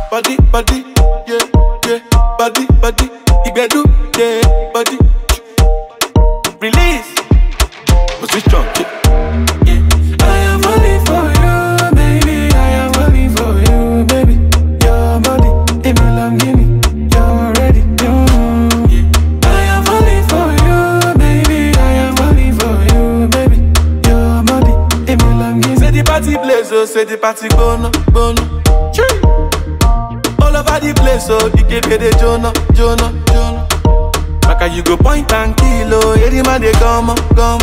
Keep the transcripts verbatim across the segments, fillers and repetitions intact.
body, body, yeah, yeah, body, body, Igbedu, yeah, body. Release, but switch on, yeah. I am falling for you, baby. I am falling for you, baby. Your body, it me Lamborghini, you're ready, yeah. I am falling for you, baby. I am falling for you, baby. Your body, it me Lamborghini. Say the party place, oh, say the party bono, bono. All over the place, so you can pay the Jonah, Jonah, Jonah. Like you go point and kill, oh, yeah, the man they come, come.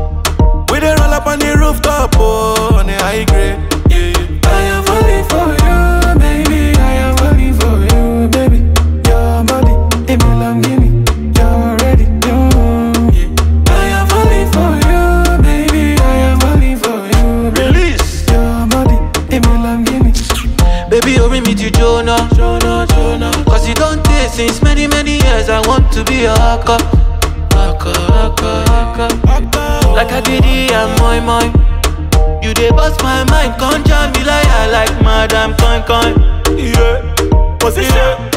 We they roll up on the rooftop, oh, on the high grade, yeah, yeah. I am falling for you, baby. I am falling for you, baby. Your body, it me Lamborghini, you're ready, yeah. I am falling for you, baby. I am falling for you, baby. Release. Your body, it me Lamborghini. Baby, you bring me to Jonah, Jonah, Jonah. Cause you don't take since many, many years. I want to be a haka, haka, haka, haka. Like I did it, I'm my mind. You dey bust my mind, can't jam me like I like Madam Coin Coin. Yeah, position,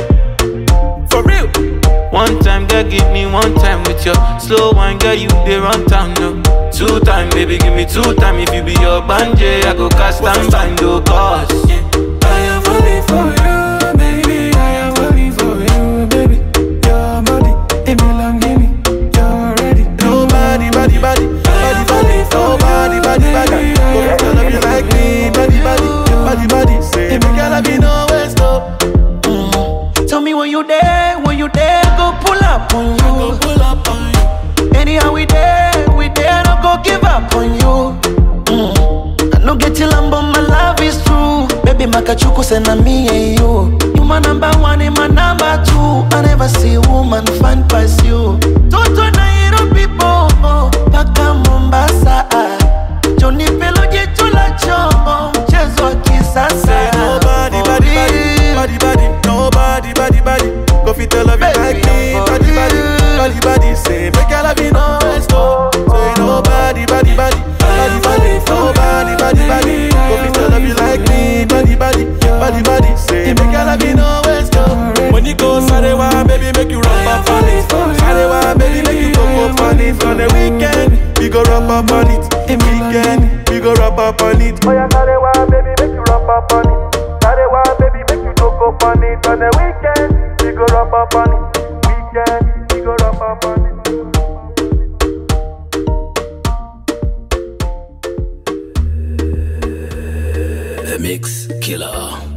yeah. For real. One time, girl, give me one time with your slow wine, girl, you dey run town, no. Two time, baby, give me two time. If you be your banje, I go cast and bind your cause. Yeah. I am falling for you, baby. I am falling for you, baby. Your body, it me Lamborghini, you're ready. Nobody, body, body, body, body, nobody, body, body. Go tell them you like me, body, body, body, body. Say, me gotta be no waste, no. Mm. Tell me when you there, when you there, go pull up on you. Go pull up on you. Anyhow we there, we there, don't go give up on you. Mm. I no get till I'm but my love is true. Baby, makachuku sena me and you. You my number one and my number two. I never see a woman find past you. Toto na hero people, oh, paka Mombasa. Johnny Pelo jitu la chombo, mchezo wa kisasa. Say nobody, body, body, body, body, nobody, body, body. Go fit tell of you like me, body, body, body, body. Say make your love you no waste, no. Say nobody, body, body, body, body, nobody, body, body. Go fit tell of you like me, body, body, body, body. Say make your love you no waste, no. When you go Sarewa, baby, make you rub up on it. Sarewa, baby, make you go go on it. On the weekend, we go rub up on it. Weekend, we go rub up on it. Oh yeah, Sarewa, baby, make you rub up on it. Sarewa, baby, make you go go on it. On the weekend, we go rub up on it. Weekend, we go rub up on it. The Mix Killer.